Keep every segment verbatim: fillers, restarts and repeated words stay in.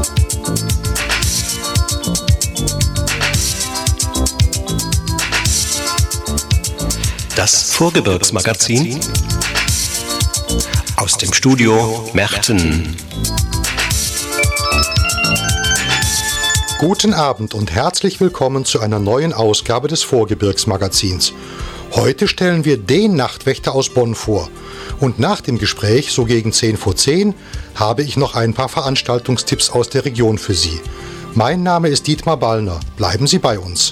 Das Vorgebirgsmagazin aus dem Studio Merten. Guten Abend und herzlich willkommen zu einer neuen Ausgabe des Vorgebirgsmagazins. Heute stellen wir den Nachtwächter aus Bonn vor. Und nach dem Gespräch, so gegen zehn vor zehn, habe ich noch ein paar Veranstaltungstipps aus der Region für Sie. Mein Name ist Dietmar Ballner. Bleiben Sie bei uns.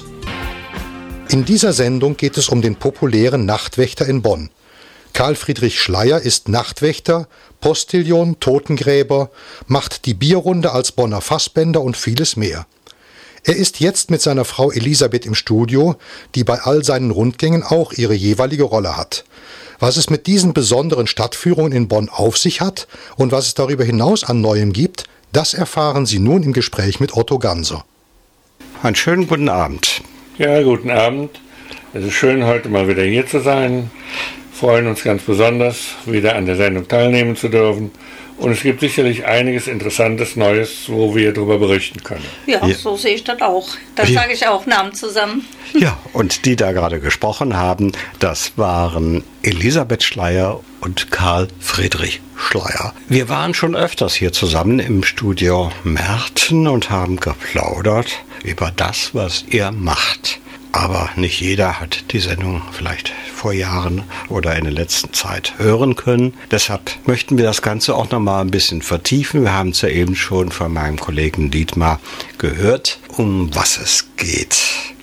In dieser Sendung geht es um den populären Nachtwächter in Bonn. Karl Friedrich Schleyer ist Nachtwächter, Postillon, Totengräber, macht die Bierrunde als Bonner Fassbänder und vieles mehr. Er ist jetzt mit seiner Frau Elisabeth im Studio, die bei all seinen Rundgängen auch ihre jeweilige Rolle hat. Was es mit diesen besonderen Stadtführungen in Bonn auf sich hat und was es darüber hinaus an Neuem gibt, das erfahren Sie nun im Gespräch mit Otto Ganser. Einen schönen guten Abend. Ja, guten Abend. Es ist schön, heute mal wieder hier zu sein. Wir freuen uns ganz besonders, wieder an der Sendung teilnehmen zu dürfen. Und es gibt sicherlich einiges Interessantes, Neues, wo wir darüber berichten können. Ja, ja, so sehe ich das auch. Da ja. sage ich auch Namen zusammen. Ja, und die da gerade gesprochen haben, das waren Elisabeth Schleyer und Karl Friedrich Schleyer. Wir waren schon öfters hier zusammen im Studio Merten und haben geplaudert über das, was ihr macht. Aber nicht jeder hat die Sendung vielleicht vor Jahren oder in der letzten Zeit hören können. Deshalb möchten wir das Ganze auch noch mal ein bisschen vertiefen. Wir haben es ja eben schon von meinem Kollegen Dietmar gehört, um was es geht.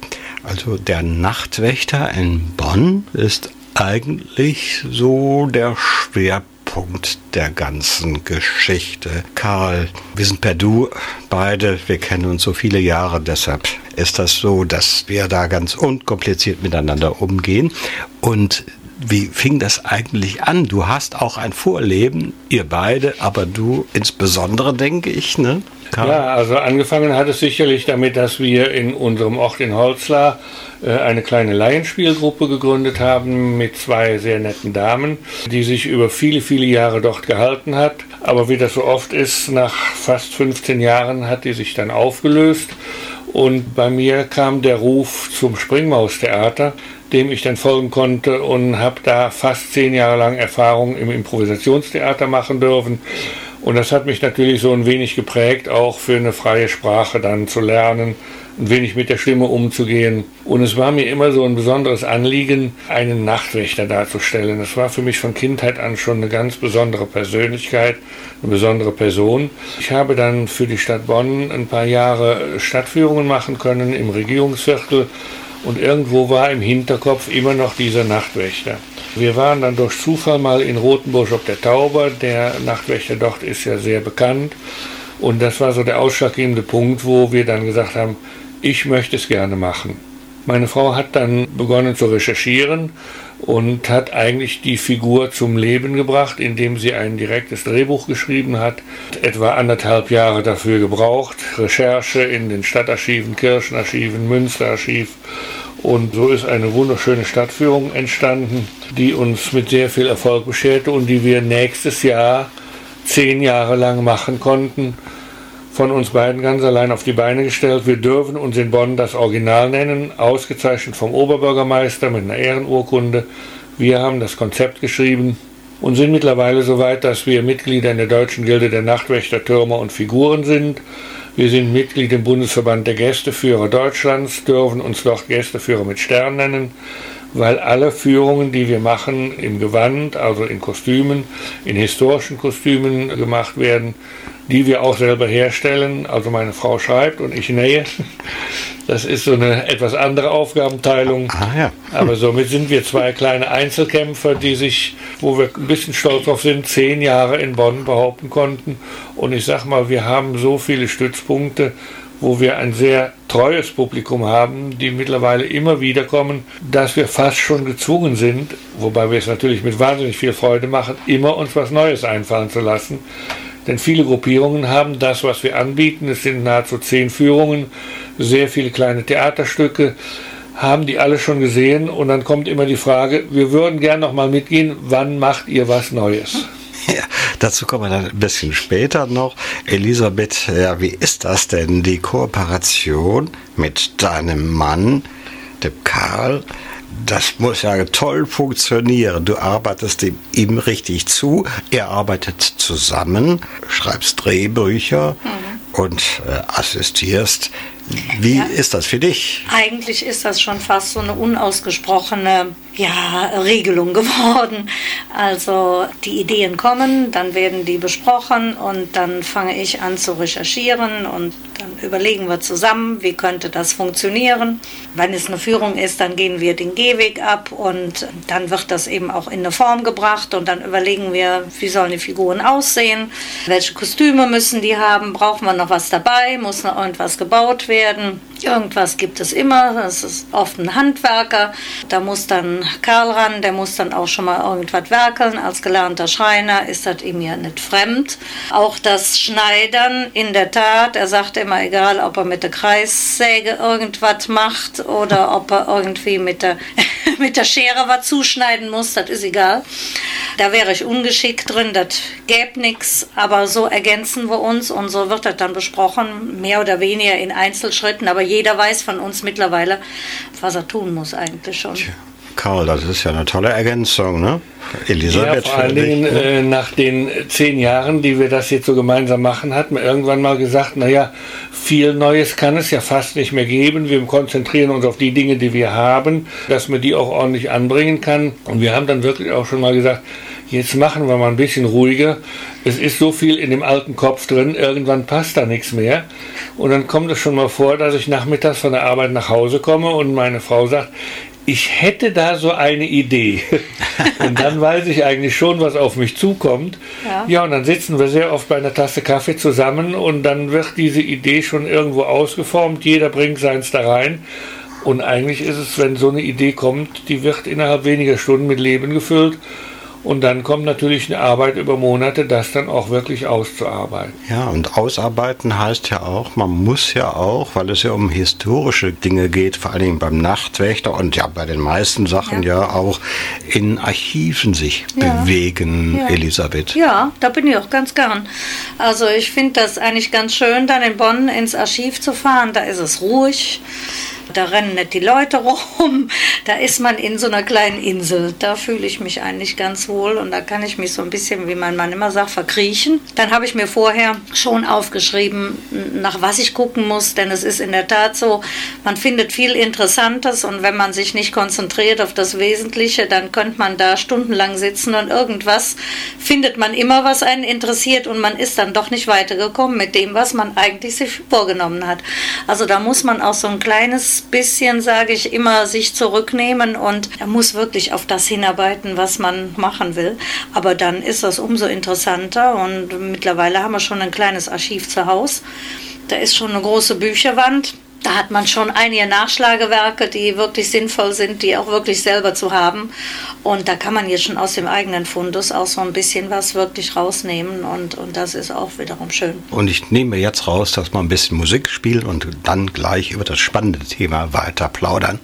Also der Nachtwächter in Bonn ist eigentlich so der Schwerpunkt der ganzen Geschichte. Karl, wir sind per Du beide, wir kennen uns so viele Jahre, deshalb ist das so, dass wir da ganz unkompliziert miteinander umgehen. Und wie fing das eigentlich an? Du hast auch ein Vorleben, ihr beide, aber du insbesondere, denke ich, ne? Karl? Ja, also angefangen hat es sicherlich damit, dass wir in unserem Ort in Holzlar äh, eine kleine Laienspielgruppe gegründet haben mit zwei sehr netten Damen, die sich über viele, viele Jahre dort gehalten hat. Aber wie das so oft ist, nach fast fünfzehn Jahren hat die sich dann aufgelöst. Und bei mir kam der Ruf zum Springmaustheater, dem ich dann folgen konnte und habe da fast zehn Jahre lang Erfahrung im Improvisationstheater machen dürfen. Und das hat mich natürlich so ein wenig geprägt, auch für eine freie Sprache dann zu lernen, ein wenig mit der Stimme umzugehen. Und es war mir immer so ein besonderes Anliegen, einen Nachtwächter darzustellen. Das war für mich von Kindheit an schon eine ganz besondere Persönlichkeit, eine besondere Person. Ich habe dann für die Stadt Bonn ein paar Jahre Stadtführungen machen können im Regierungsviertel. Und irgendwo war im Hinterkopf immer noch dieser Nachtwächter. Wir waren dann durch Zufall mal in Rothenburg ob der Tauber. Der Nachtwächter dort ist ja sehr bekannt. Und das war so der ausschlaggebende Punkt, wo wir dann gesagt haben, ich möchte es gerne machen. Meine Frau hat dann begonnen zu recherchieren und hat eigentlich die Figur zum Leben gebracht, indem sie ein direktes Drehbuch geschrieben hat. Etwa anderthalb Jahre dafür gebraucht. Recherche in den Stadtarchiven, Kirchenarchiven, Münsterarchiv. Und so ist eine wunderschöne Stadtführung entstanden, die uns mit sehr viel Erfolg bescherte und die wir nächstes Jahr zehn Jahre lang machen konnten. Von uns beiden ganz allein auf die Beine gestellt. Wir dürfen uns in Bonn das Original nennen, ausgezeichnet vom Oberbürgermeister mit einer Ehrenurkunde. Wir haben das Konzept geschrieben und sind mittlerweile so weit, dass wir Mitglieder in der Deutschen Gilde der Nachtwächter, Türmer und Figuren sind. Wir sind Mitglied im Bundesverband der Gästeführer Deutschlands, dürfen uns dort Gästeführer mit Stern nennen, weil alle Führungen, die wir machen, im Gewand, also in Kostümen, in historischen Kostümen gemacht werden, die wir auch selber herstellen. Also meine Frau schreibt und ich nähe. Das ist so eine etwas andere Aufgabenteilung. Ah, ja. Aber somit sind wir zwei kleine Einzelkämpfer, die sich, wo wir ein bisschen stolz drauf sind, zehn Jahre in Bonn behaupten konnten. Und ich sag mal, wir haben so viele Stützpunkte, wo wir ein sehr treues Publikum haben, die mittlerweile immer wieder kommen, dass wir fast schon gezwungen sind, wobei wir es natürlich mit wahnsinnig viel Freude machen, immer uns was Neues einfallen zu lassen. Denn viele Gruppierungen haben das, was wir anbieten, es sind nahezu zehn Führungen, sehr viele kleine Theaterstücke, haben die alle schon gesehen und dann kommt immer die Frage, wir würden gern noch mal mitgehen, wann macht ihr was Neues? Ja, dazu kommen wir dann ein bisschen später noch. Elisabeth, ja, wie ist das denn, die Kooperation mit deinem Mann, dem Karl? Das muss ja toll funktionieren. Du arbeitest ihm, ihm richtig zu, ihr arbeitet zusammen, schreibst Drehbücher mhm. und äh, assistierst. Wie ja. ist das für dich? Eigentlich ist das schon fast so eine unausgesprochene ja, Regelung geworden. Also die Ideen kommen, dann werden die besprochen und dann fange ich an zu recherchieren und dann überlegen wir zusammen, wie könnte das funktionieren. Wenn es eine Führung ist, dann gehen wir den Gehweg ab und dann wird das eben auch in eine Form gebracht und dann überlegen wir, wie sollen die Figuren aussehen, welche Kostüme müssen die haben, brauchen wir noch was dabei, muss noch irgendwas gebaut werden. Irgendwas gibt es immer, das ist oft ein Handwerker, da muss dann Karl ran, der muss dann auch schon mal irgendwas werkeln. Als gelernter Schreiner ist das ihm ja nicht fremd. Auch das Schneidern, in der Tat, er sagt immer, egal ob er mit der Kreissäge irgendwas macht oder ob er irgendwie mit der, mit der Schere was zuschneiden muss, das ist egal. Da wäre ich ungeschickt drin, das gäbe nichts, aber so ergänzen wir uns und so wird das dann besprochen, mehr oder weniger in Einzelschritten, aber jeder weiß von uns mittlerweile, was er tun muss eigentlich schon. Tja, Karl, das ist ja eine tolle Ergänzung, ne? Elisabeth. Ja, vor allen Dingen äh, nach den zehn Jahren, die wir das jetzt so gemeinsam machen, hat man irgendwann mal gesagt, naja, viel Neues kann es ja fast nicht mehr geben. Wir konzentrieren uns auf die Dinge, die wir haben, dass man die auch ordentlich anbringen kann. Und wir haben dann wirklich auch schon mal gesagt, jetzt machen wir mal ein bisschen ruhiger. Es ist so viel in dem alten Kopf drin, irgendwann passt da nichts mehr. Und dann kommt es schon mal vor, dass ich nachmittags von der Arbeit nach Hause komme und meine Frau sagt, ich hätte da so eine Idee. Und dann weiß ich eigentlich schon, was auf mich zukommt. Ja. ja, und dann sitzen wir sehr oft bei einer Tasse Kaffee zusammen und dann wird diese Idee schon irgendwo ausgeformt. Jeder bringt seins da rein. Und eigentlich ist es, wenn so eine Idee kommt, die wird innerhalb weniger Stunden mit Leben gefüllt. Und dann kommt natürlich eine Arbeit über Monate, das dann auch wirklich auszuarbeiten. Ja, und ausarbeiten heißt ja auch, man muss ja auch, weil es ja um historische Dinge geht, vor allen Dingen beim Nachtwächter und ja bei den meisten Sachen ja, ja auch in Archiven sich ja. bewegen, ja. Elisabeth. Ja, da bin ich auch ganz gern. Also ich finde das eigentlich ganz schön, dann in Bonn ins Archiv zu fahren, da ist es ruhig. Da rennen nicht die Leute rum, da ist man in so einer kleinen Insel. Da fühle ich mich eigentlich ganz wohl und da kann ich mich so ein bisschen, wie mein Mann immer sagt, verkriechen. Dann habe ich mir vorher schon aufgeschrieben, nach was ich gucken muss, denn es ist in der Tat so, man findet viel Interessantes und wenn man sich nicht konzentriert auf das Wesentliche, dann könnte man da stundenlang sitzen und irgendwas findet man immer, was einen interessiert und man ist dann doch nicht weitergekommen mit dem, was man eigentlich sich vorgenommen hat. Also da muss man auch so ein kleines bisschen, sage ich immer, sich zurücknehmen und er muss wirklich auf das hinarbeiten, was man machen will. Aber dann ist das umso interessanter und mittlerweile haben wir schon ein kleines Archiv zu Hause. Da ist schon eine große Bücherwand. Da hat man schon einige Nachschlagewerke, die wirklich sinnvoll sind, die auch wirklich selber zu haben. Und da kann man jetzt schon aus dem eigenen Fundus auch so ein bisschen was wirklich rausnehmen. Und, und das ist auch wiederum schön. Und ich nehme jetzt raus, dass wir ein bisschen Musik spielen und dann gleich über das spannende Thema weiter plaudern.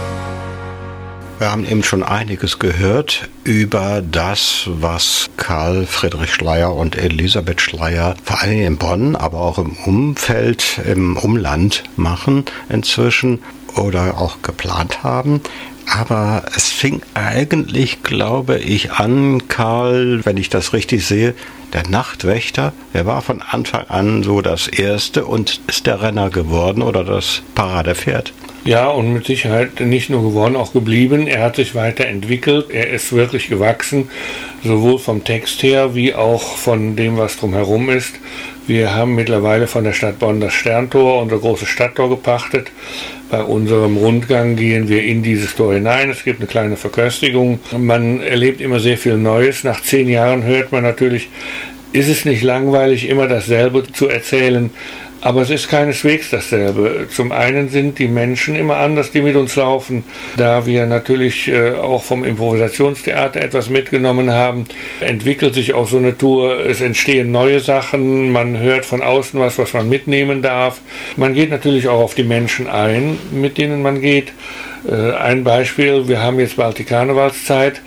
Wir haben eben schon einiges gehört über das, was Karl Friedrich Schleyer und Elisabeth Schleyer vor allem in Bonn, aber auch im Umfeld, im Umland machen inzwischen oder auch geplant haben. Aber es fing eigentlich, glaube ich, an, Karl, wenn ich das richtig sehe, der Nachtwächter, der war von Anfang an so das Erste und ist der Renner geworden oder das Paradepferd. Ja, und mit Sicherheit nicht nur geworden, auch geblieben. Er hat sich weiterentwickelt, er ist wirklich gewachsen, sowohl vom Text her wie auch von dem, was drumherum ist. Wir haben mittlerweile von der Stadt Bonn das Sterntor, unser großes Stadttor, gepachtet. Bei unserem Rundgang gehen wir in dieses Tor hinein. Es gibt eine kleine Verköstigung. Man erlebt immer sehr viel Neues. Nach zehn Jahren hört man natürlich, ist es nicht langweilig, immer dasselbe zu erzählen. Aber es ist keineswegs dasselbe. Zum einen sind die Menschen immer anders, die mit uns laufen. Da wir natürlich äh, auch vom Improvisationstheater etwas mitgenommen haben, entwickelt sich auch so eine Tour. Es entstehen neue Sachen, man hört von außen was, was man mitnehmen darf. Man geht natürlich auch auf die Menschen ein, mit denen man geht. Äh, ein Beispiel, wir haben jetzt bald die Karnevalszeit.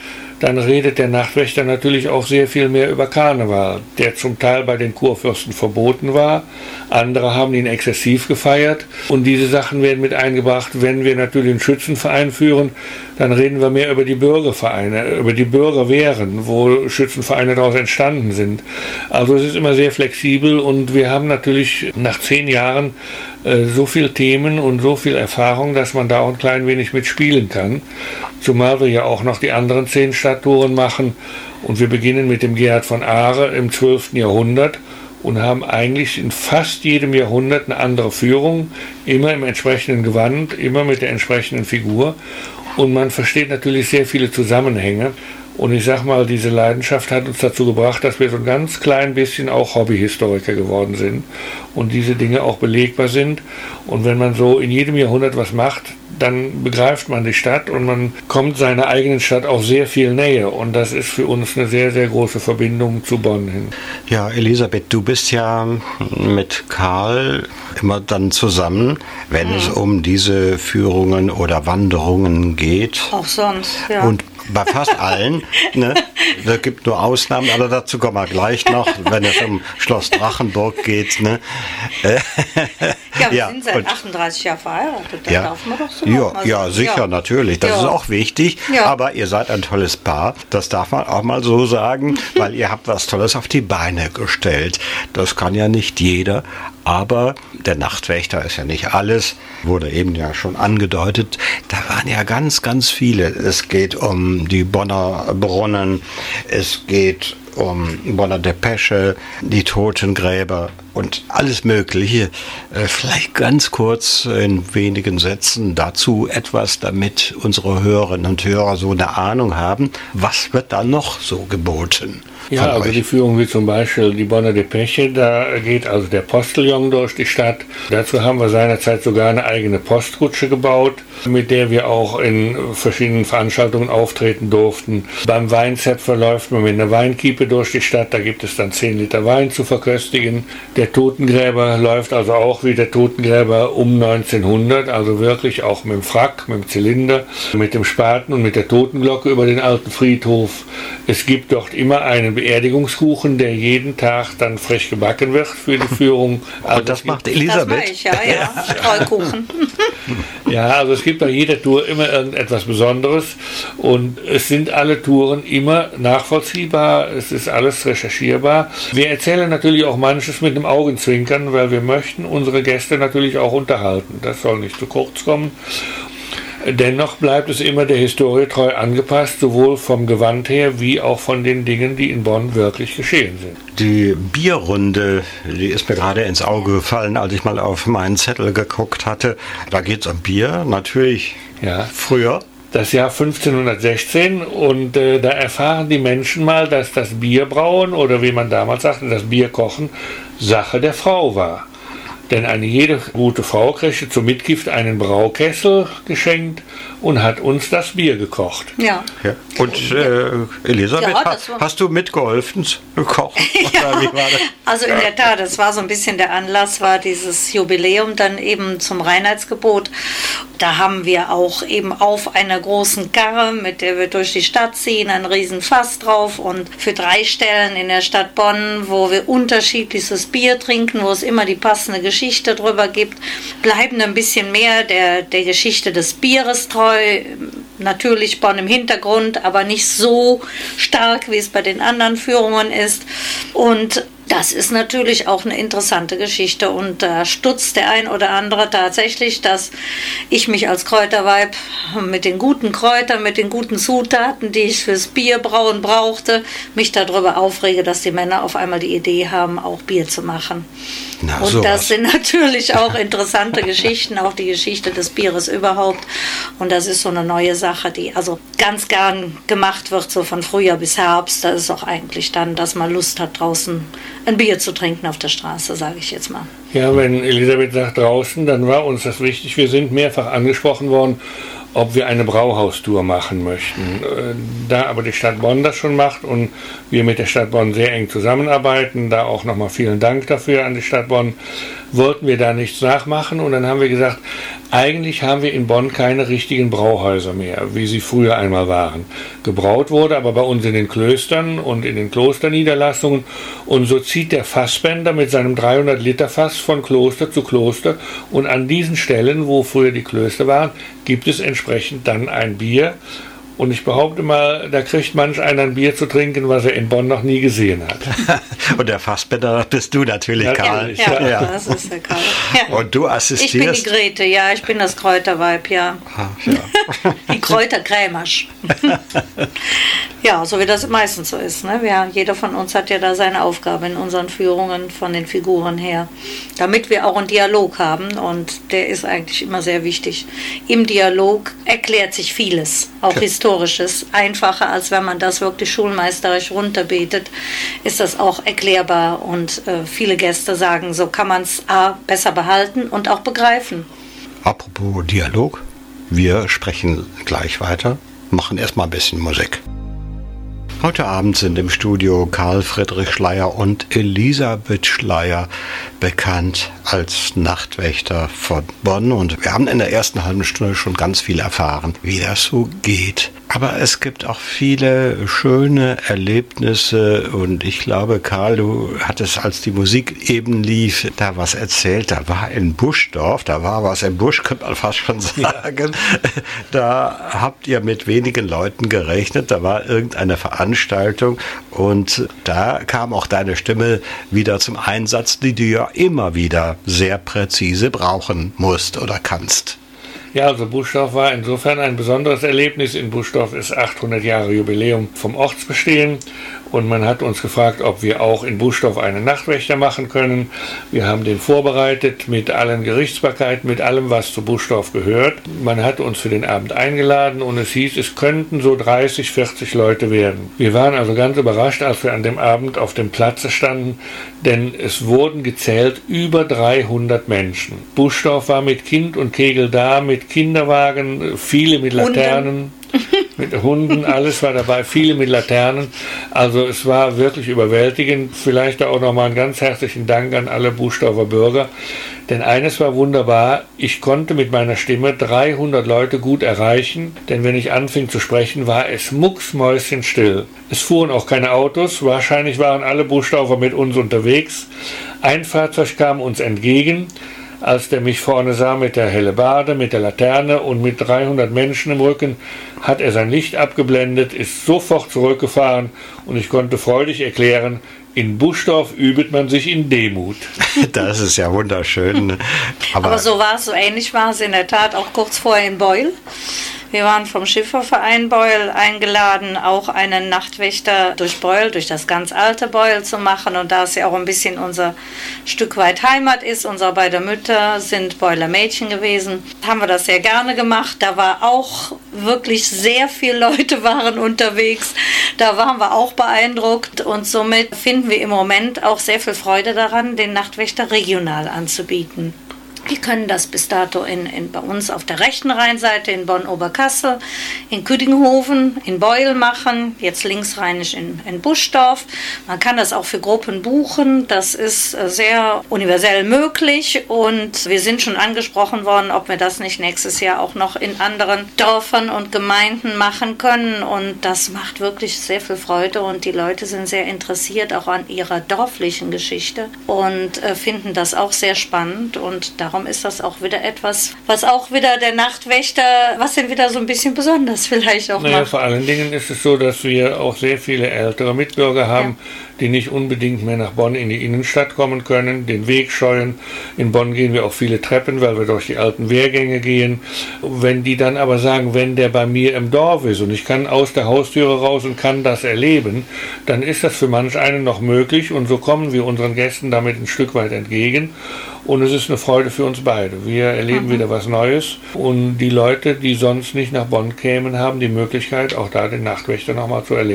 dann redet der Nachtwächter natürlich auch sehr viel mehr über Karneval, der zum Teil bei den Kurfürsten verboten war. Andere haben ihn exzessiv gefeiert und diese Sachen werden mit eingebracht. Wenn wir natürlich einen Schützenverein führen, dann reden wir mehr über die Bürgervereine, über die Bürgerwehren, wo Schützenvereine daraus entstanden sind. Also es ist immer sehr flexibel und wir haben natürlich nach zehn Jahren äh, so viele Themen und so viel Erfahrung, dass man da auch ein klein wenig mitspielen kann. Zumal wir ja auch noch die anderen zehn Stadttouren machen und wir beginnen mit dem Gerhard von Aare im zwölften Jahrhundert und haben eigentlich in fast jedem Jahrhundert eine andere Führung, immer im entsprechenden Gewand, immer mit der entsprechenden Figur. Und man versteht natürlich sehr viele Zusammenhänge. Und ich sag mal, diese Leidenschaft hat uns dazu gebracht, dass wir so ein ganz klein bisschen auch Hobbyhistoriker geworden sind und diese Dinge auch belegbar sind. Und wenn man so in jedem Jahrhundert was macht, dann begreift man die Stadt und man kommt seiner eigenen Stadt auch sehr viel näher. Und das ist für uns eine sehr, sehr große Verbindung zu Bonn hin. Ja, Elisabeth, du bist ja mit Karl immer dann zusammen, wenn mhm. es um diese Führungen oder Wanderungen geht. Auch sonst, ja. Und bei fast allen, ne? Es gibt nur Ausnahmen, aber dazu kommen wir gleich noch, wenn es um Schloss Drachenburg geht. Ne? Ja, wir ja, sind seit achtunddreißig Jahren verheiratet, das ja, darf man doch so ja, mal ja, sicher, ja. natürlich, das ja. ist auch wichtig, ja. aber ihr seid ein tolles Paar, das darf man auch mal so sagen, weil ihr habt was Tolles auf die Beine gestellt. Das kann ja nicht jeder, aber der Nachtwächter ist ja nicht alles, wurde eben ja schon angedeutet, da waren ja ganz, ganz viele. Es geht um die Bonner Brunnen, es geht um Bonner Depesche, die Totengräber und alles Mögliche. Vielleicht ganz kurz in wenigen Sätzen dazu etwas, damit unsere Hörerinnen und Hörer so eine Ahnung haben, was wird da noch so geboten? Ja, also die Führung wie zum Beispiel die Bonner Depesche, da geht also der Postillon durch die Stadt. Dazu haben wir seinerzeit sogar eine eigene Postkutsche gebaut, mit der wir auch in verschiedenen Veranstaltungen auftreten durften. Beim Weinzepfer läuft man mit einer Weinkiepe durch die Stadt, da gibt es dann zehn Liter Wein zu verköstigen. Der Totengräber läuft also auch wie der Totengräber um neunzehnhundert, also wirklich auch mit dem Frack, mit dem Zylinder, mit dem Spaten und mit der Totenglocke über den alten Friedhof. Es gibt dort immer einen Beerdigungskuchen, der jeden Tag dann frisch gebacken wird für die Führung. Also und das macht Elisabeth. Das mache ich, ja, ja. Streukuchen. Ja, also es gibt bei jeder Tour immer irgendetwas Besonderes und es sind alle Touren immer nachvollziehbar, es ist alles recherchierbar. Wir erzählen natürlich auch manches mit einem Augenzwinkern, weil wir möchten unsere Gäste natürlich auch unterhalten. Das soll nicht zu kurz kommen. Dennoch bleibt es immer der Historie treu angepasst, sowohl vom Gewand her wie auch von den Dingen, die in Bonn wirklich geschehen sind. Die Bierrunde, die ist mir gerade ins Auge gefallen, als ich mal auf meinen Zettel geguckt hatte. Da geht es um Bier, natürlich ja. früher. Das Jahr fünfzehnhundertsechzehn und äh, da erfahren die Menschen mal, dass das Bierbrauen oder wie man damals sagte, das Bierkochen Sache der Frau war. Denn eine jede gute Frau kriegte zum Mitgift einen Braukessel geschenkt und hat uns das Bier gekocht. Ja. ja. Und äh, Elisabeth, ja, hast, hast du mitgeholfen zu kochen? Ja. Wie war das? Also in der Tat, das war so ein bisschen der Anlass, war dieses Jubiläum dann eben zum Reinheitsgebot. Da haben wir auch eben auf einer großen Karre, mit der wir durch die Stadt ziehen, ein riesen Fass drauf und für drei Stellen in der Stadt Bonn, wo wir unterschiedliches Bier trinken, wo es immer die passende Geschichte drüber gibt, bleiben ein bisschen mehr der, der Geschichte des Bieres treu. Natürlich Bonn im Hintergrund, aber nicht so stark, wie es bei den anderen Führungen ist. Und das ist natürlich auch eine interessante Geschichte und da stutzt der ein oder andere tatsächlich, dass ich mich als Kräuterweib mit den guten Kräutern, mit den guten Zutaten, die ich fürs Bierbrauen brauchte, mich darüber aufrege, dass die Männer auf einmal die Idee haben, auch Bier zu machen. Na, und sowas. Das sind natürlich auch interessante Geschichten, auch die Geschichte des Bieres überhaupt. Und das ist so eine neue Sache, die also ganz gern gemacht wird, so von Frühjahr bis Herbst. Das ist auch eigentlich dann, dass man Lust hat, draußen ein Bier zu trinken auf der Straße, sage ich jetzt mal. Ja, wenn Elisabeth sagt draußen, dann war uns das wichtig. Wir sind mehrfach angesprochen worden, ob wir eine Brauhaustour machen möchten. Da aber die Stadt Bonn das schon macht und wir mit der Stadt Bonn sehr eng zusammenarbeiten, da auch nochmal vielen Dank dafür an die Stadt Bonn, wollten wir da nichts nachmachen und dann haben wir gesagt, eigentlich haben wir in Bonn keine richtigen Brauhäuser mehr, wie sie früher einmal waren. Gebraut wurde aber bei uns in den Klöstern und in den Klosterniederlassungen und so zieht der Fassbänder mit seinem dreihundert Liter Fass von Kloster zu Kloster und an diesen Stellen, wo früher die Klöster waren, gibt es entsprechend dann ein Bier. Und ich behaupte mal, da kriegt manch einer ein Bier zu trinken, was er in Bonn noch nie gesehen hat. Und der Fassbänder bist du natürlich, ja, Karl. Ja, ja, das ist der Karl. Ja. Und du assistierst... Ich bin die Grete, ja, ich bin das Kräuterweib, ja. Ach, ja. Die Kräuterkrämersch. Ja, so wie das meistens so ist. Ne? Wir, jeder von uns hat ja da seine Aufgabe in unseren Führungen von den Figuren her, damit wir auch einen Dialog haben und der ist eigentlich immer sehr wichtig. Im Dialog erklärt sich vieles, auch historisch. Historisches, einfacher, als wenn man das wirklich schulmeisterisch runterbetet, ist das auch erklärbar und äh, viele Gäste sagen, so kann man es besser behalten und auch begreifen. Apropos Dialog, wir sprechen gleich weiter, machen erstmal ein bisschen Musik. Heute Abend sind im Studio Karl Friedrich Schleyer und Elisabeth Schleyer, bekannt als Nachtwächter von Bonn. Und wir haben in der ersten halben Stunde schon ganz viel erfahren, wie das so geht. Aber es gibt auch viele schöne Erlebnisse und ich glaube, Karl, du hattest, als die Musik eben lief, da was erzählt. Da war in Buschdorf, da war was im Busch, könnte man fast schon sagen. Da habt ihr mit wenigen Leuten gerechnet, da war irgendeine Veranstaltung und da kam auch deine Stimme wieder zum Einsatz, die du ja immer wieder sehr präzise brauchen musst oder kannst. Ja, also Buschdorf war insofern ein besonderes Erlebnis. In Buschdorf ist achthundert Jahre Jubiläum vom Ortsbestehen und man hat uns gefragt, ob wir auch in Buschdorf einen Nachtwächter machen können. Wir haben den vorbereitet mit allen Gerichtsbarkeiten, mit allem, was zu Buschdorf gehört. Man hat uns für den Abend eingeladen und es hieß, es könnten so dreißig, vierzig Leute werden. Wir waren also ganz überrascht, als wir an dem Abend auf dem Platze standen, denn es wurden gezählt über dreihundert Menschen. Buschdorf war mit Kind und Kegel da, mit Kinderwagen, viele mit Laternen, mit Hunden, alles war dabei, viele mit Laternen. Also es war wirklich überwältigend. Vielleicht auch nochmal einen ganz herzlichen Dank an alle Buschdorfer Bürger. Denn eines war wunderbar, ich konnte mit meiner Stimme dreihundert Leute gut erreichen, denn wenn ich anfing zu sprechen, war es mucksmäuschenstill. Es fuhren auch keine Autos, wahrscheinlich waren alle Buschdorfer mit uns unterwegs. Ein Fahrzeug kam uns entgegen. Als der mich vorne sah mit der Hellebarde, mit der Laterne und mit dreihundert Menschen im Rücken, hat er sein Licht abgeblendet, ist sofort zurückgefahren und ich konnte freudig erklären, in Buschdorf übt man sich in Demut. Das ist ja wunderschön. Aber, Aber so war es, so ähnlich war es in der Tat auch kurz vorher in Beul. Wir waren vom Schifferverein Beul eingeladen, auch einen Nachtwächter durch Beul, durch das ganz alte Beul zu machen. Und da es ja auch ein bisschen unser Stück weit Heimat ist, unsere beiden Mütter sind Beuler Mädchen gewesen, haben wir das sehr gerne gemacht. Da war auch wirklich sehr viele Leute waren unterwegs. Da waren wir auch beeindruckt und somit finden wir im Moment auch sehr viel Freude daran, den Nachtwächter regional anzubieten. Wir können das bis dato in, in, bei uns auf der rechten Rheinseite in Bonn-Oberkassel, in Küdinghofen, in Beul machen, jetzt linksrheinisch in, in Buschdorf. Man kann das auch für Gruppen buchen, das ist sehr universell möglich und wir sind schon angesprochen worden, ob wir das nicht nächstes Jahr auch noch in anderen Dörfern und Gemeinden machen können und das macht wirklich sehr viel Freude und die Leute sind sehr interessiert auch an ihrer dorflichen Geschichte und äh, finden das auch sehr spannend und darum Darum ist das auch wieder etwas, was auch wieder der Nachtwächter, was denn wieder so ein bisschen besonders vielleicht auch naja, macht. Vor allen Dingen ist es so, dass wir auch sehr viele ältere Mitbürger haben, ja. die nicht unbedingt mehr nach Bonn in die Innenstadt kommen können, den Weg scheuen. In Bonn gehen wir auch viele Treppen, weil wir durch die alten Wehrgänge gehen. Wenn die dann aber sagen, wenn der bei mir im Dorf ist und ich kann aus der Haustüre raus und kann das erleben, dann ist das für manch einen noch möglich und so kommen wir unseren Gästen damit ein Stück weit entgegen. Und es ist eine Freude für uns beide. Wir erleben mhm. wieder was Neues. Und die Leute, die sonst nicht nach Bonn kämen, haben die Möglichkeit, auch da den Nachtwächter nochmal zu erleben.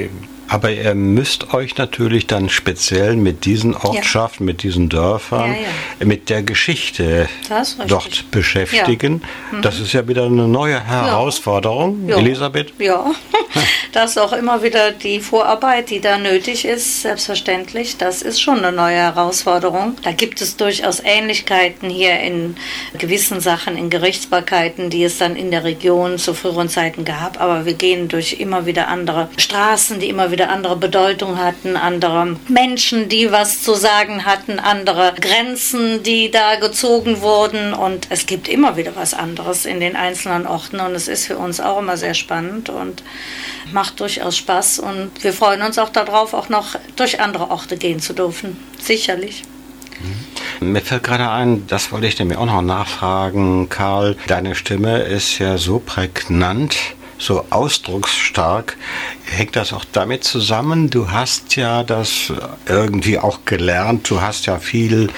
Aber ihr müsst euch natürlich dann speziell mit diesen Ortschaften, ja. mit diesen Dörfern, ja, ja. mit der Geschichte dort beschäftigen. Ja. Mhm. Das ist ja wieder eine neue Herausforderung, ja. Elisabeth. Ja, das ist auch immer wieder die Vorarbeit, die da nötig ist, selbstverständlich. Das ist schon eine neue Herausforderung. Da gibt es durchaus Ähnlichkeiten hier in gewissen Sachen, in Gerichtsbarkeiten, die es dann in der Region zu früheren Zeiten gab. Aber wir gehen durch immer wieder andere Straßen, die immer wieder andere Bedeutung hatten, andere Menschen, die was zu sagen hatten, andere Grenzen, die da gezogen wurden. Und es gibt immer wieder was anderes in den einzelnen Orten. Und es ist für uns auch immer sehr spannend und macht durchaus Spaß. Und wir freuen uns auch darauf, auch noch durch andere Orte gehen zu dürfen. Sicherlich. Mir fällt gerade ein, das wollte ich nämlich auch noch nachfragen, Karl. Deine Stimme ist ja so prägnant, so ausdrucksstark. Hängt das auch damit zusammen? Du hast ja das irgendwie auch gelernt. Du hast ja viel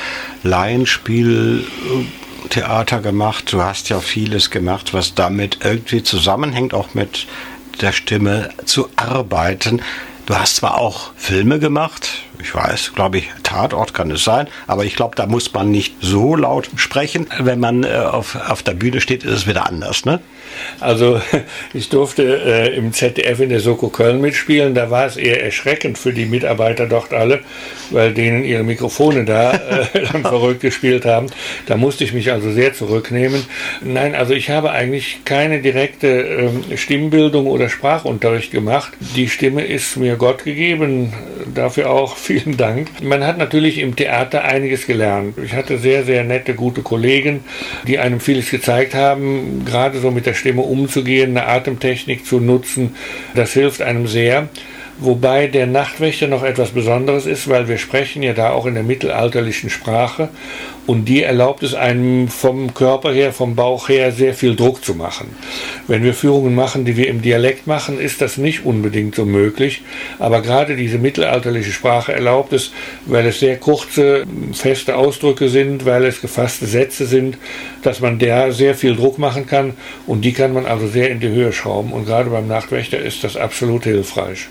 Laienspieltheater gemacht. Du hast ja vieles gemacht, was damit irgendwie zusammenhängt, auch mit der Stimme zu arbeiten. Du hast zwar auch Filme gemacht, ich weiß, glaube ich, Tatort kann es sein, aber ich glaube, da muss man nicht so laut sprechen. Wenn man äh, auf, auf der Bühne steht, ist es wieder anders, ne? Also ich durfte äh, im Z D F in der Soko Köln mitspielen, da war es eher erschreckend für die Mitarbeiter dort alle, weil denen ihre Mikrofone da äh, dann verrückt gespielt haben. Da musste ich mich also sehr zurücknehmen. Nein, also ich habe eigentlich keine direkte ähm, Stimmbildung oder Sprachunterricht gemacht. Die Stimme ist mir Gott gegeben, dafür auch vielen Dank. Man hat natürlich im Theater einiges gelernt. Ich hatte sehr, sehr nette, gute Kollegen, die einem vieles gezeigt haben, gerade so mit der Stimme umzugehen, eine Atemtechnik zu nutzen, das hilft einem sehr. Wobei der Nachtwächter noch etwas Besonderes ist, weil wir sprechen ja da auch in der mittelalterlichen Sprache und die erlaubt es einem vom Körper her, vom Bauch her sehr viel Druck zu machen. Wenn wir Führungen machen, die wir im Dialekt machen, ist das nicht unbedingt so möglich, aber gerade diese mittelalterliche Sprache erlaubt es, weil es sehr kurze, feste Ausdrücke sind, weil es gefasste Sätze sind, dass man da sehr viel Druck machen kann und die kann man also sehr in die Höhe schrauben und gerade beim Nachtwächter ist das absolut hilfreich.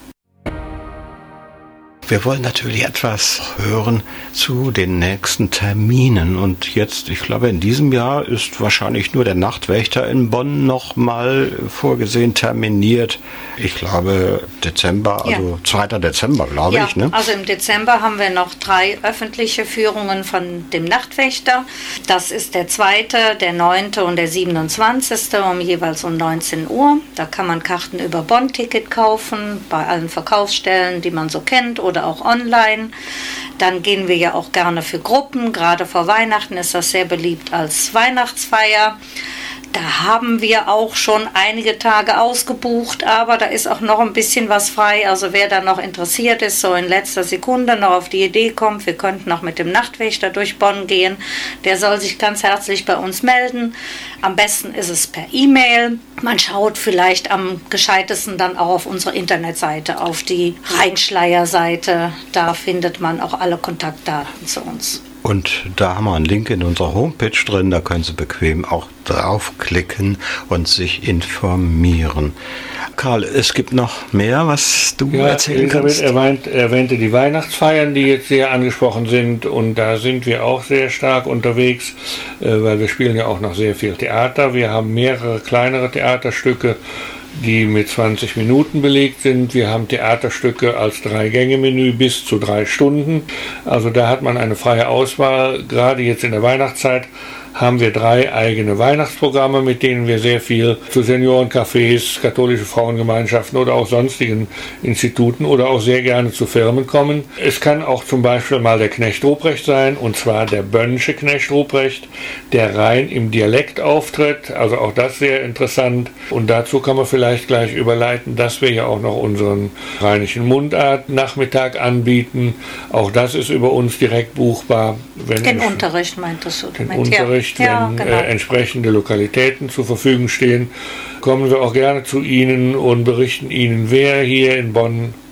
Wir wollen natürlich etwas hören zu den nächsten Terminen. Und jetzt, ich glaube, in diesem Jahr ist wahrscheinlich nur der Nachtwächter in Bonn noch mal vorgesehen, terminiert. Ich glaube, Dezember, also ja. zweiter Dezember, glaube ja, ich. Ne? Also im Dezember haben wir noch drei öffentliche Führungen von dem Nachtwächter. Das ist der zweite, der neunte und der siebenundzwanzigste um jeweils um neunzehn Uhr. Da kann man Karten über Bonn-Ticket kaufen, bei allen Verkaufsstellen, die man so kennt, oder auch online. Dann gehen wir ja auch gerne für Gruppen. Gerade vor Weihnachten ist das sehr beliebt als Weihnachtsfeier. Da haben wir auch schon einige Tage ausgebucht, aber da ist auch noch ein bisschen was frei. Also wer da noch interessiert ist, so in letzter Sekunde noch auf die Idee kommt, wir könnten noch mit dem Nachtwächter durch Bonn gehen, der soll sich ganz herzlich bei uns melden. Am besten ist es per E-Mail. Man schaut vielleicht am gescheitesten dann auch auf unsere Internetseite, auf die Rheinschleier-Seite. Da findet man auch alle Kontaktdaten zu uns. Und da haben wir einen Link in unserer Homepage drin, da können Sie bequem auch draufklicken und sich informieren. Karl, es gibt noch mehr, was du ja, erzählen Elisabeth kannst? Elisabeth erwähnte die Weihnachtsfeiern, die jetzt sehr angesprochen sind und da sind wir auch sehr stark unterwegs, weil wir spielen ja auch noch sehr viel Theater. Wir haben mehrere kleinere Theaterstücke, die mit zwanzig Minuten belegt sind. Wir haben Theaterstücke als Drei-Gänge-Menü bis zu drei Stunden. Also da hat man eine freie Auswahl. Gerade jetzt in der Weihnachtszeit haben wir drei eigene Weihnachtsprogramme, mit denen wir sehr viel zu Seniorencafés, katholische Frauengemeinschaften oder auch sonstigen Instituten oder auch sehr gerne zu Firmen kommen. Es kann auch zum Beispiel mal der Knecht Ruprecht sein, und zwar der Bönnische Knecht Ruprecht, der rein im Dialekt auftritt, also auch das sehr interessant. Und dazu kann man vielleicht gleich überleiten, dass wir ja auch noch unseren rheinischen Mundart-Nachmittag anbieten. Auch das ist über uns direkt buchbar. Wenn den Unterricht meintest du? Den Unterricht. Ja. Ja, wenn genau. äh, entsprechende Lokalitäten zur Verfügung stehen, kommen wir auch gerne zu Ihnen und berichten Ihnen, wer hier in Bonn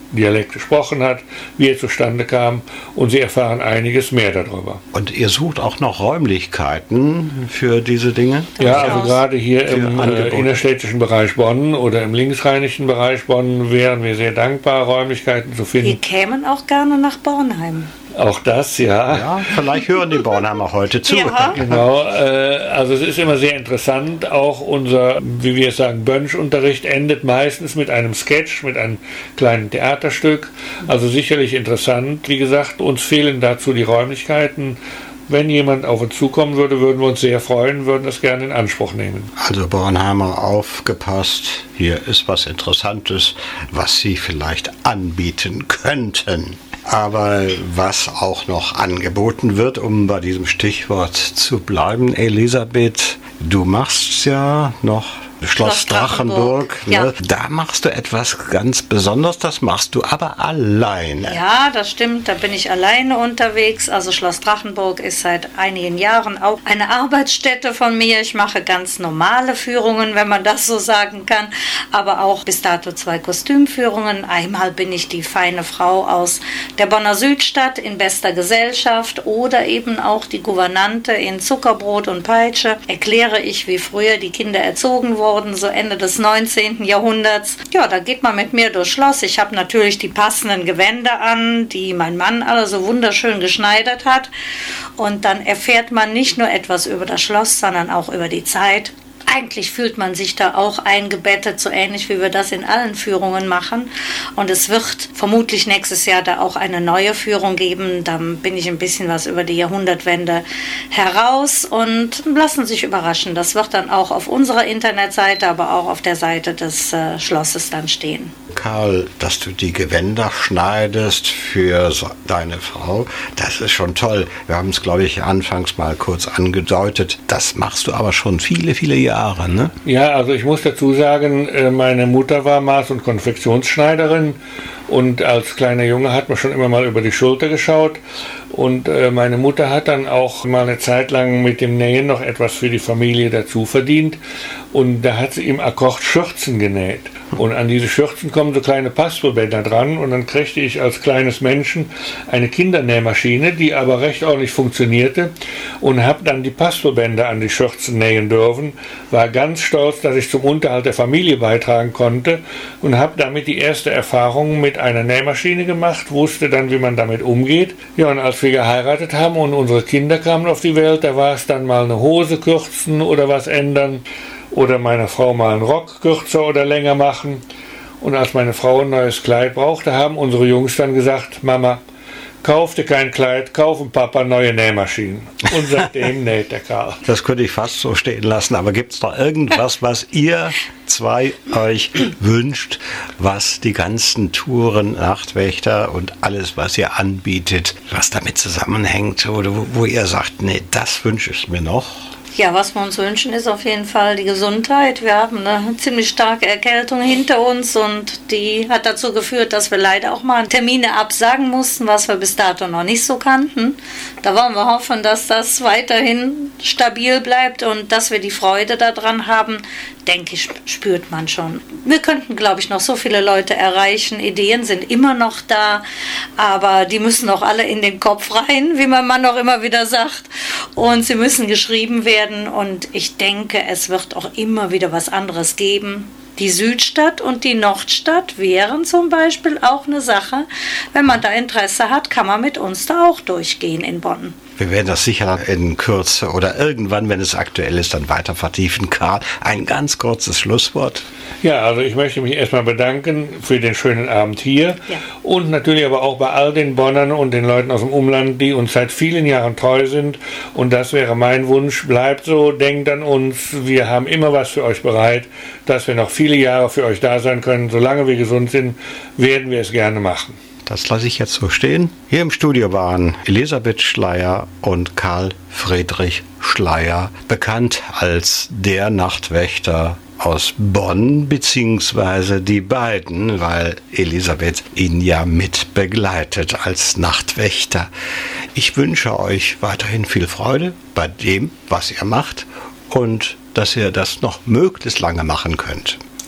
Dialekt gesprochen hat, wie er zustande kam, und Sie erfahren einiges mehr darüber. Und ihr sucht auch noch Räumlichkeiten für diese Dinge? Ja, also gerade hier Für im äh, Angebote. innerstädtischen Bereich Bonn oder im linksrheinischen Bereich Bonn wären wir sehr dankbar, Räumlichkeiten zu Wir finden. kämen auch gerne nach Bornheim. Auch das, ja. Ja, vielleicht hören die Bornheimer heute zu. Ja. Genau, äh, also es ist immer sehr interessant, auch unser, wie wir es sagen, Bönsch-Unterricht endet meistens mit einem Sketch, mit einem kleinen Theaterstück, also sicherlich interessant. Wie gesagt, uns fehlen dazu die Räumlichkeiten. Wenn jemand auf uns zukommen würde, würden wir uns sehr freuen, würden das gerne in Anspruch nehmen. Also Bornheimer, aufgepasst, hier ist was Interessantes, was Sie vielleicht anbieten könnten. Aber was auch noch angeboten wird, um bei diesem Stichwort zu bleiben, Elisabeth, du machst ja noch Schloss, Schloss Drachenburg. Drachenburg, ja. Ne? Da machst du etwas ganz Besonderes, das machst du aber alleine. Ja, das stimmt, da bin ich alleine unterwegs. Also Schloss Drachenburg ist seit einigen Jahren auch eine Arbeitsstätte von mir. Ich mache ganz normale Führungen, wenn man das so sagen kann, aber auch bis dato zwei Kostümführungen. Einmal bin ich die feine Frau aus der Bonner Südstadt in bester Gesellschaft oder eben auch die Gouvernante in Zuckerbrot und Peitsche. Erkläre ich, wie früher die Kinder erzogen wurden, so Ende des neunzehnten Jahrhunderts. Ja, da geht man mit mir durchs Schloss. Ich habe natürlich die passenden Gewänder an, die mein Mann alle so wunderschön geschneidert hat. Und dann erfährt man nicht nur etwas über das Schloss, sondern auch über die Zeit. Eigentlich fühlt man sich da auch eingebettet, so ähnlich wie wir das in allen Führungen machen. Und es wird vermutlich nächstes Jahr da auch eine neue Führung geben. Dann bin ich ein bisschen was über die Jahrhundertwende heraus und lassen sich überraschen. Das wird dann auch auf unserer Internetseite, aber auch auf der Seite des äh, Schlosses dann stehen. Karl, dass du die Gewänder schneidest für so- deine Frau, das ist schon toll. Wir haben es, glaube ich, anfangs mal kurz angedeutet. Das machst du aber schon viele, viele Jahre, ne? Ja, also ich muss dazu sagen, äh, meine Mutter war Maß- und Konfektionsschneiderin und als kleiner Junge hat man schon immer mal über die Schulter geschaut und äh, meine Mutter hat dann auch mal eine Zeit lang mit dem Nähen noch etwas für die Familie dazu verdient und da hat sie im Akkord Schürzen genäht. Und an diese Schürzen kommen so kleine Passverbänder dran und dann kriegte ich als kleines Menschen eine Kindernähmaschine, die aber recht ordentlich funktionierte und habe dann die Passverbänder an die Schürzen nähen dürfen. War ganz stolz, dass ich zum Unterhalt der Familie beitragen konnte und habe damit die erste Erfahrung mit einer Nähmaschine gemacht, wusste dann, wie man damit umgeht. Ja, und als wir geheiratet haben und unsere Kinder kamen auf die Welt, da war es dann mal eine Hose kürzen oder was ändern. Oder meiner Frau mal einen Rock kürzer oder länger machen. Und als meine Frau ein neues Kleid brauchte, haben unsere Jungs dann gesagt, Mama, kauf dir kein Kleid, kauf dem Papa neue Nähmaschinen. Und seitdem näht der Karl. Das könnte ich fast so stehen lassen, aber gibt es noch irgendwas, was ihr zwei euch wünscht, was die ganzen Touren, Nachtwächter und alles, was ihr anbietet, was damit zusammenhängt oder wo, wo ihr sagt, nee, das wünsche ich mir noch? Ja, was wir uns wünschen, ist auf jeden Fall die Gesundheit. Wir haben eine ziemlich starke Erkältung hinter uns und die hat dazu geführt, dass wir leider auch mal Termine absagen mussten, was wir bis dato noch nicht so kannten. Da wollen wir hoffen, dass das weiterhin stabil bleibt und dass wir die Freude daran haben, denke ich, spürt man schon. Wir könnten, glaube ich, noch so viele Leute erreichen. Ideen sind immer noch da, aber die müssen auch alle in den Kopf rein, wie mein Mann auch immer wieder sagt. Und sie müssen geschrieben werden und ich denke, es wird auch immer wieder was anderes geben. Die Südstadt und die Nordstadt wären zum Beispiel auch eine Sache. Wenn man da Interesse hat, kann man mit uns da auch durchgehen in Bonn. Wir werden das sicher in Kürze oder irgendwann, wenn es aktuell ist, dann weiter vertiefen. Karl, ein ganz kurzes Schlusswort. Ja, also ich möchte mich erstmal bedanken für den schönen Abend hier Ja. und natürlich aber auch bei all den Bonnern und den Leuten aus dem Umland, die uns seit vielen Jahren treu sind. Und das wäre mein Wunsch. Bleibt so, denkt an uns. Wir haben immer was für euch bereit, dass wir noch viele Jahre für euch da sein können. Solange wir gesund sind, werden wir es gerne machen. Das lasse ich jetzt so stehen. Hier im Studio waren Elisabeth Schleyer und Karl Friedrich Schleyer, bekannt als der Nachtwächter aus Bonn, beziehungsweise die beiden, weil Elisabeth ihn ja mit begleitet als Nachtwächter. Ich wünsche euch weiterhin viel Freude bei dem, was ihr macht und dass ihr das noch möglichst lange machen könnt.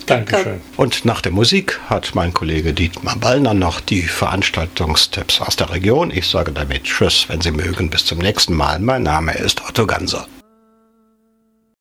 Dankeschön. Und nach der Musik hat mein Kollege Dietmar Ballner noch die Veranstaltungstipps aus der Region. Ich sage damit Tschüss, wenn Sie mögen. Bis zum nächsten Mal. Mein Name ist Otto Ganser.